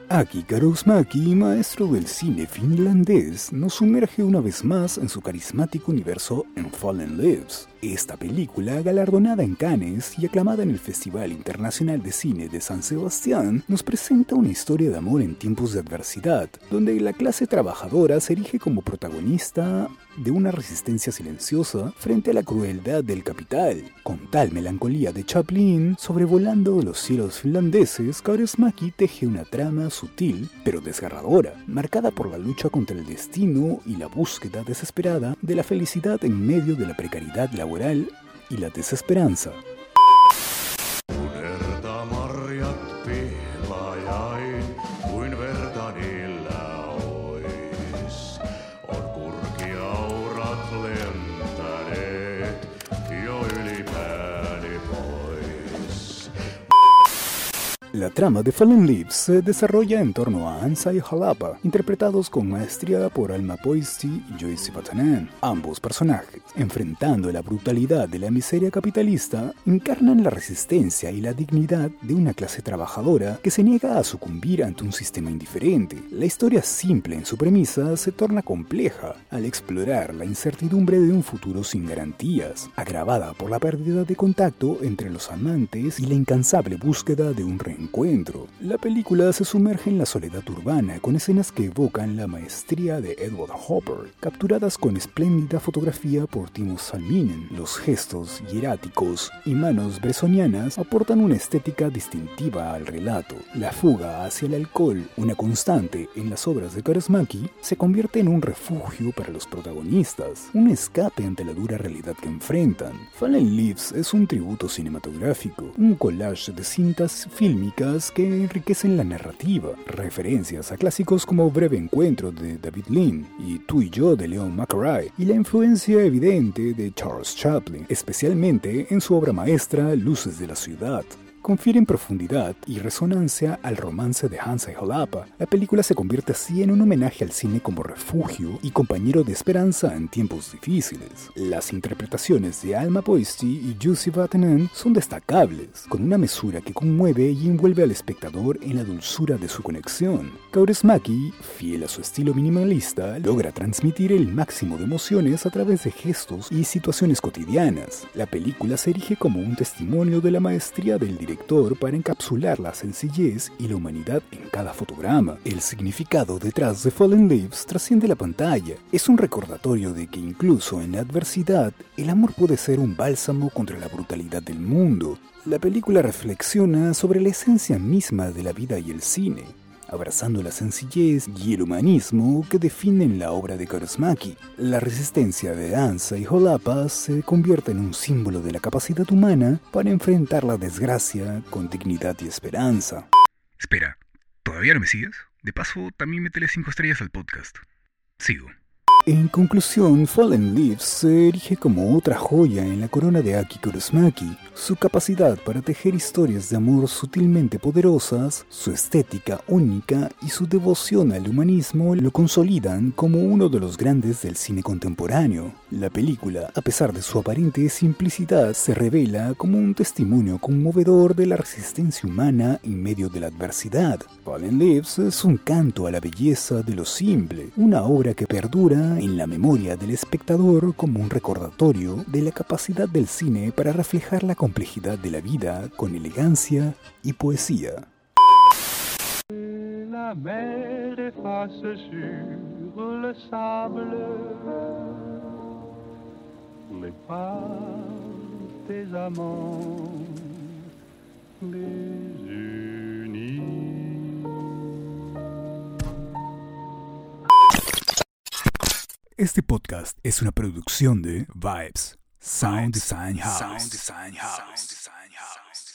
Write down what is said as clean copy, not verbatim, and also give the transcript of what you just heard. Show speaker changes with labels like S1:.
S1: Aki Kaurismäki, maestro del cine finlandés, nos sumerge una vez más en su carismático universo en Fallen Leaves. Esta película, galardonada en Cannes y aclamada en el Festival Internacional de Cine de San Sebastián, nos presenta una historia de amor en tiempos de adversidad, donde la clase trabajadora se erige como protagonista de una resistencia silenciosa frente a la crueldad del capital. Con tal melancolía de Chaplin, sobrevolando los cielos finlandeses, Kaurismäki teje una trama sutil pero desgarradora, marcada por la lucha contra el destino y la búsqueda desesperada de la felicidad en medio de la precariedad laboral y la desesperanza. La trama de Fallen Leaves se desarrolla en torno a Ansa y Jalapa, interpretados con maestría por Alma Pöysti y Jussi Vatanen. Ambos personajes, enfrentando la brutalidad de la miseria capitalista, encarnan la resistencia y la dignidad de una clase trabajadora que se niega a sucumbir ante un sistema indiferente. La historia, simple en su premisa, se torna compleja al explorar la incertidumbre de un futuro sin garantías, agravada por la pérdida de contacto entre los amantes y la incansable búsqueda de un reencuentro. La película se sumerge en la soledad urbana con escenas que evocan la maestría de Edward Hopper, capturadas con espléndida fotografía por Timo Salminen. Los gestos hieráticos y manos bressonianas aportan una estética distintiva al relato. La fuga hacia el alcohol, una constante en las obras de Kaurismäki, se convierte en un refugio para los protagonistas, un escape ante la dura realidad que enfrentan. Fallen Leaves es un tributo cinematográfico, un collage de cintas fílmicas que enriquecen la narrativa, referencias a clásicos como Breve Encuentro de David Lean y Tú y yo de Leon McRae, y la influencia evidente de Charles Chaplin, especialmente en su obra maestra Luces de la Ciudad. Confieren profundidad y resonancia al romance de Ansa y Jalapa. La película se convierte así en un homenaje al cine como refugio y compañero de esperanza en tiempos difíciles. Las interpretaciones de Alma Pöysti y Jussi Vatanen son destacables, con una mesura que conmueve y envuelve al espectador en la dulzura de su conexión. Kaurismäki, fiel a su estilo minimalista, logra transmitir el máximo de emociones a través de gestos y situaciones cotidianas. La película se erige como un testimonio de la maestría del director para encapsular la sencillez y la humanidad en cada fotograma. El significado detrás de Fallen Leaves trasciende la pantalla. Es un recordatorio de que incluso en la adversidad, el amor puede ser un bálsamo contra la brutalidad del mundo. La película reflexiona sobre la esencia misma de la vida y el cine, abrazando la sencillez y el humanismo que definen la obra de Kaurismäki. La resistencia de Ansa y Jalapa se convierte en un símbolo de la capacidad humana para enfrentar la desgracia con dignidad y esperanza.
S2: Espera, ¿todavía no me sigues? De paso, también métele 5 estrellas al podcast. Sigo.
S1: En conclusión, Fallen Leaves se erige como otra joya en la corona de Aki Kaurismäki. Su capacidad para tejer historias de amor sutilmente poderosas, su estética única y su devoción al humanismo lo consolidan como uno de los grandes del cine contemporáneo. La película, a pesar de su aparente simplicidad, se revela como un testimonio conmovedor de la resistencia humana en medio de la adversidad. Fallen Leaves es un canto a la belleza de lo simple, una obra que perdura en la memoria del espectador como un recordatorio de la capacidad del cine para reflejar la complejidad de la vida con elegancia y poesía.
S3: La mer efface sur le sable les pas des amants désunis.
S1: Este podcast es una producción de Vibes Sound Design House.